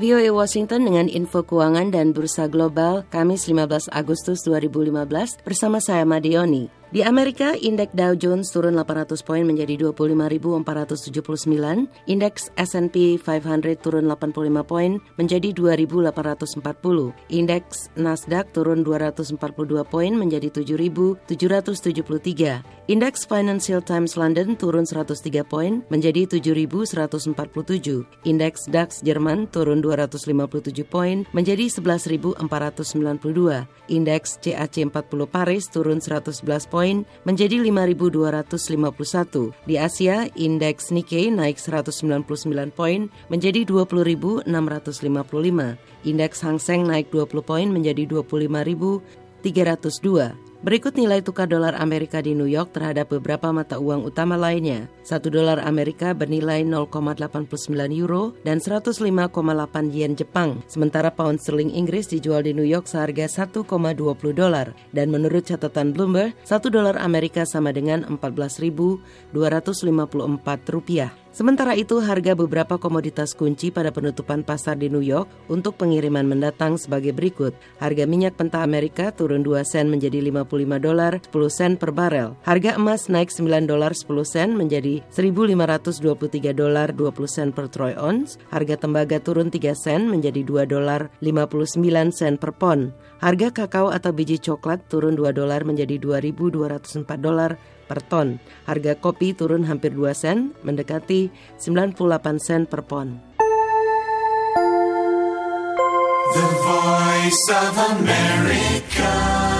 VOA Washington dengan info keuangan dan bursa global Kamis 15 Agustus 2015 bersama saya Madioni. Di Amerika, indeks Dow Jones turun 800 poin menjadi 25.479, indeks S&P 500 turun 85 poin menjadi 2.840, indeks Nasdaq turun 242 poin menjadi 7.773, indeks Financial Times London turun 103 poin menjadi 7.147, indeks DAX Jerman turun 257 poin menjadi 11.492, indeks CAC 40 Paris turun 111 poin menjadi 5.251. Di Asia, indeks Nikkei naik 199 poin menjadi 20.655. Indeks Hang Seng naik 20 poin menjadi 25.302. Berikut nilai tukar dolar Amerika di New York terhadap beberapa mata uang utama lainnya. 1 dolar Amerika bernilai 0,89 euro dan 105,8 yen Jepang. Sementara pound sterling Inggris dijual di New York seharga 1,20 dolar. Dan menurut catatan Bloomberg, 1 dolar Amerika sama dengan 14.254 rupiah. Sementara itu, harga beberapa komoditas kunci pada penutupan pasar di New York untuk pengiriman mendatang sebagai berikut. Harga minyak mentah Amerika turun 2 sen menjadi 55 dolar 10 sen per barel. Harga emas naik 9 dolar 10 sen menjadi 1.523 dolar 20 sen per troy ounce. Harga tembaga turun 3 sen menjadi 2 dolar 59 sen per pon. Harga kakao atau biji coklat turun 2 dolar menjadi 2.204 dolar per ton. Harga kopi turun hampir 2 sen, mendekati 98 sen per pon. The Voice of America.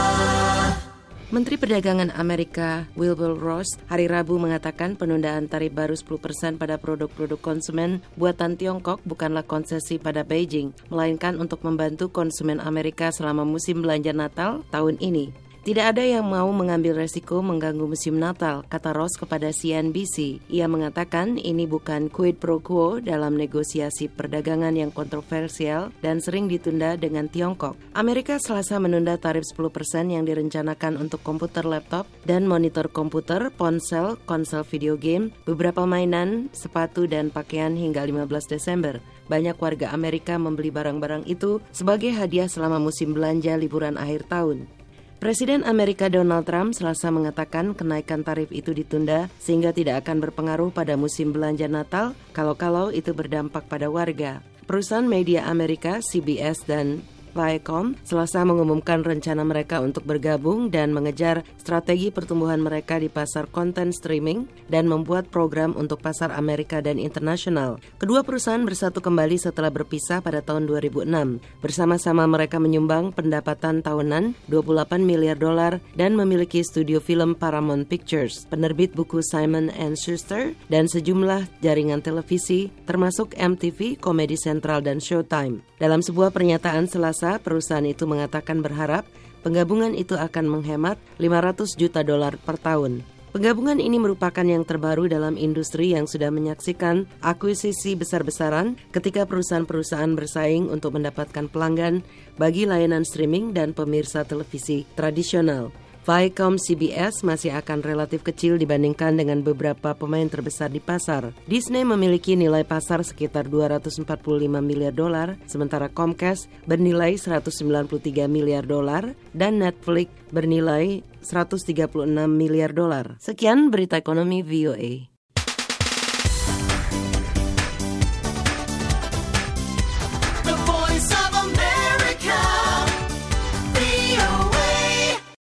Menteri Perdagangan Amerika Wilbur Ross hari Rabu mengatakan penundaan tarif baru 10% pada produk-produk konsumen buatan Tiongkok bukanlah konsesi pada Beijing, melainkan untuk membantu konsumen Amerika selama musim belanja Natal tahun ini. Tidak ada yang mau mengambil resiko mengganggu musim Natal, kata Ross kepada CNBC. Ia mengatakan ini bukan quid pro quo dalam negosiasi perdagangan yang kontroversial dan sering ditunda dengan Tiongkok. Amerika Selasa menunda tarif 10% yang direncanakan untuk komputer laptop dan monitor komputer, ponsel, konsol video game, beberapa mainan, sepatu, dan pakaian hingga 15 Desember. Banyak warga Amerika membeli barang-barang itu sebagai hadiah selama musim belanja liburan akhir tahun. Presiden Amerika Donald Trump Selasa mengatakan kenaikan tarif itu ditunda sehingga tidak akan berpengaruh pada musim belanja Natal kalau itu berdampak pada warga. Perusahaan media Amerika CBS dan Viacom Selasa mengumumkan rencana mereka untuk bergabung dan mengejar strategi pertumbuhan mereka di pasar konten streaming dan membuat program untuk pasar Amerika dan internasional. Kedua perusahaan bersatu kembali setelah berpisah pada tahun 2006. Bersama-sama mereka menyumbang pendapatan tahunan 28 miliar dolar dan memiliki studio film Paramount Pictures, penerbit buku Simon & Schuster, dan sejumlah jaringan televisi termasuk MTV, Comedy Central, dan Showtime. Dalam sebuah pernyataan Selasa, perusahaan itu mengatakan berharap penggabungan itu akan menghemat 500 juta dolar per tahun. Penggabungan ini merupakan yang terbaru dalam industri yang sudah menyaksikan akuisisi besar-besaran ketika perusahaan-perusahaan bersaing untuk mendapatkan pelanggan bagi layanan streaming dan pemirsa televisi tradisional. Viacom CBS masih akan relatif kecil dibandingkan dengan beberapa pemain terbesar di pasar. Disney memiliki nilai pasar sekitar 245 miliar dolar, sementara Comcast bernilai 193 miliar dolar dan Netflix bernilai 136 miliar dolar. Sekian berita ekonomi VOA.